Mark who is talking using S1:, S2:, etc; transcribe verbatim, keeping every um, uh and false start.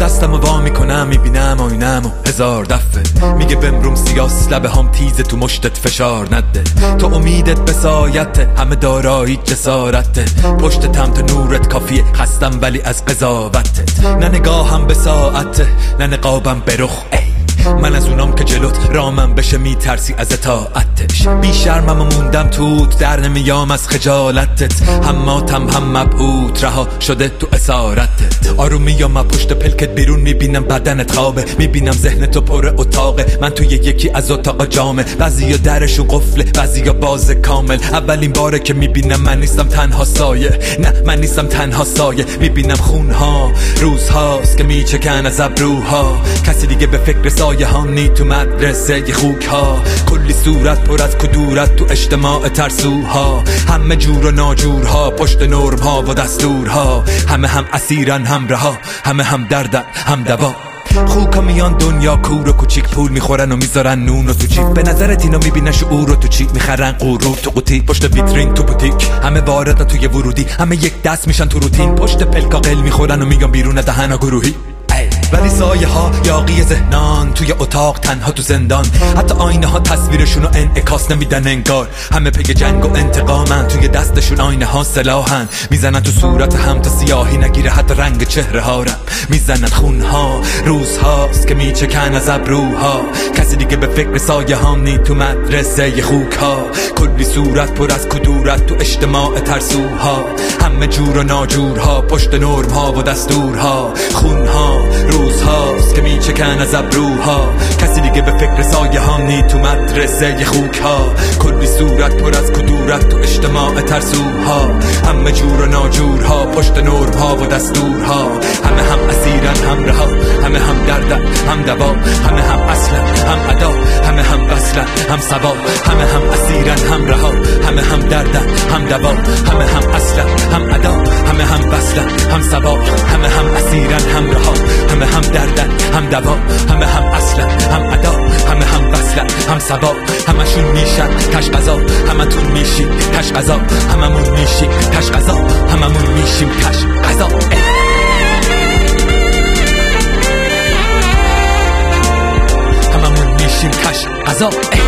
S1: دستم و وا میکنم میبینم آینم و هزار دفعه میگه بمروم سیاس لبه هم تیزه تو مشتت فشار نده تو امیدت به سایته همه دارایی جسارته پشت تم تا نورت کافیه خستم ولی از قضاوتت نه نگاهم به ساعته نه نقابم به رخ من از اونام که جلوت رامم بشه میترسی از اطاعتش بی شرمم و موندم توت در نمیام از خجالتت هماتم هم مبعوت رها شده تو اسارتت آروم میام پشت پلکت بیرون میبینم بدنت خوابه میبینم ذهنتو پر اتاقه من توی یکی از اتاق جامه بعضیا درشون قفله بعضیا باز کامل اولین باره که میبینم من نیستم تنها سایه نه من نیستم تنها سایه میبینم خونها روزهاست که میچکن از ابروها کسی دیگه به فکر سایه هانی تو مدرسه ی خوک ها کلی صورت پر از کدورت تو اجتماع ترسوها همه جور و ناجورها پشت نرم ها و دستورها همه هم اسیرن هم رها همه هم دردن هم دوا خوکا میان دنیا کور و کوچیک پول میخورن و میذارن نون و تو جیب به نظرت اینا میبینن شعور و تو چی میخرن غرور تو قوطی پشت ویترین تو بوتیک همه واردن توی ورودی همه یک دست میشن تو روتین پشت پلکا قل میخورن و میگن بیرون دهنا گروهی ولی سایه ها یاقی ذهنان توی اتاق تنها تو زندان حتی آینه ها تصویرشونو انعکاس نمیدن انگار همه پی جنگ و انتقامن توی دستشون آینه ها سلاحن میزنن تو صورت هم تا سیاهی نگیره حتی رنگ چهره ها رم میزنن خونها روزهاست که میچکن از ابروها کسی دیگه به فکر سایه ها نی تو مدرسه ی خوک ها کلی صورت پر از کدورت تو اجتماع ترسوها همه جور و ناجورها پشت نرم ها و دستورها خونها روزهاست که میچکن از ابروها کسی دیگه به فکر سایه ها نی تو مدرسه ی خوک ها کلی صورت پر از کدورت تو اجتماع ترسوها همه جور و ناجورها پشت نرم ها و دستورها همه هم اسیرن هم رها همه هم دردن هم دوا همه هم اصلا هم ادا همه هم وصلن هم سوا همه هم اسیرن هم رها همه هم دردن هم دوا همه هم اصلا هم ادا همه هم وصلن هم سوا همه هم اسیرن هم رها همه هم دردن هم دوا همه هم اصلا هم ادا همه هم وصلن هم سوا همشون میشن کش قضا همتون میشین کش قضا هممون میشیم کش قضا هممون میشیم کش قضا هممون میشیم کش قضا